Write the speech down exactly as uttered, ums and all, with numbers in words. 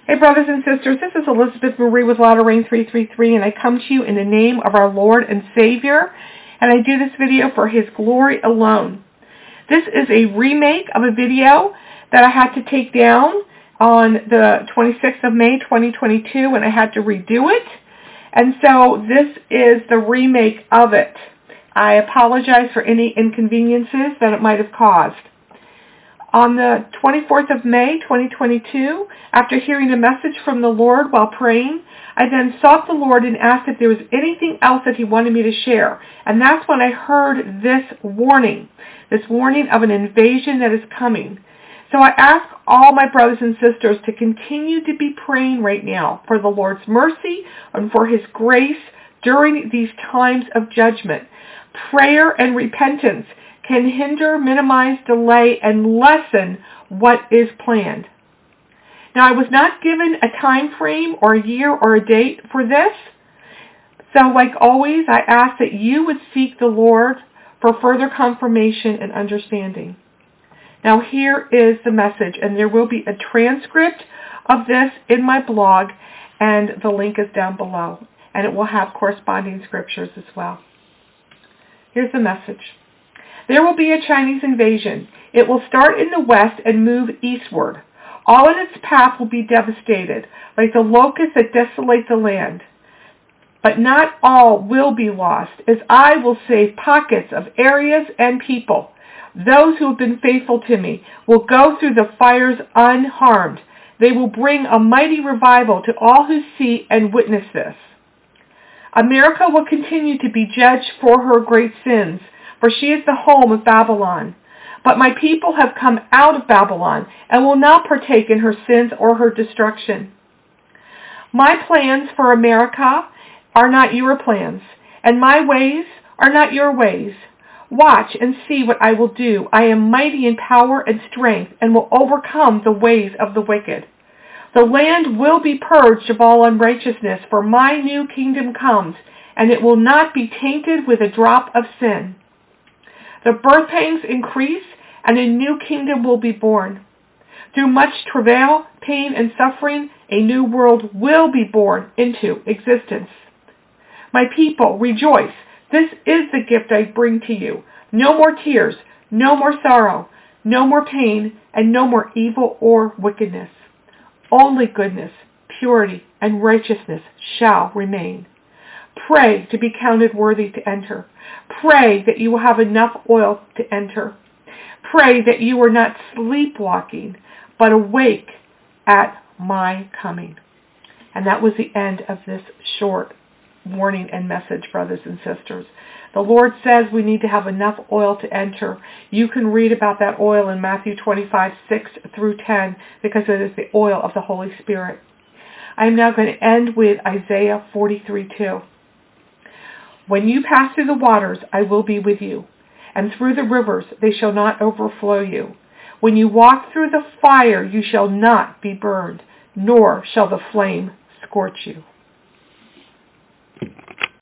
Hey, brothers and sisters, this is Elizabeth Marie with Latter Rain three three three, and I come to you in the name of our Lord and Savior, and I do this video for His glory alone. This is a remake of a video that I had to take down on the twenty-sixth of May, twenty twenty-two, and I had to redo it, and so this is the remake of it. I apologize for any inconveniences that it might have caused. On the twenty-fourth of May, twenty twenty-two, after hearing a message from the Lord while praying, I then sought the Lord and asked if there was anything else that He wanted me to share. And that's when I heard this warning, this warning of an invasion that is coming. So I ask all my brothers and sisters to continue to be praying right now for the Lord's mercy and for His grace during these times of judgment. Prayer and repentance can hinder, minimize, delay, and lessen what is planned. Now, I was not given a time frame or a year or a date for this. So, like always, I ask that you would seek the Lord for further confirmation and understanding. Now, here is the message, and there will be a transcript of this in my blog, and the link is down below, and it will have corresponding scriptures as well. Here's the message. There will be a Chinese invasion. It will start in the west and move eastward. All in its path will be devastated, like the locusts that desolate the land. But not all will be lost, as I will save pockets of areas and people. Those who have been faithful to me will go through the fires unharmed. They will bring a mighty revival to all who see and witness this. America will continue to be judged for her great sins, for she is the home of Babylon. But my people have come out of Babylon and will not partake in her sins or her destruction. My plans for America are not your plans, and my ways are not your ways. Watch and see what I will do. I am mighty in power and strength and will overcome the ways of the wicked. The land will be purged of all unrighteousness, for my new kingdom comes, and it will not be tainted with a drop of sin. The birth pangs increase, and a new kingdom will be born. Through much travail, pain, and suffering, a new world will be born into existence. My people, rejoice. This is the gift I bring to you. No more tears, no more sorrow, no more pain, and no more evil or wickedness. Only goodness, purity, and righteousness shall remain. Pray to be counted worthy to enter. Pray that you will have enough oil to enter. Pray that you are not sleepwalking, but awake at my coming. And that was the end of this short warning and message, brothers and sisters. The Lord says we need to have enough oil to enter. You can read about that oil in Matthew twenty-five, six through ten, because it is the oil of the Holy Spirit. I am now going to end with Isaiah forty-three, two. When you pass through the waters, I will be with you, and through the rivers, they shall not overflow you. When you walk through the fire, you shall not be burned, nor shall the flame scorch you.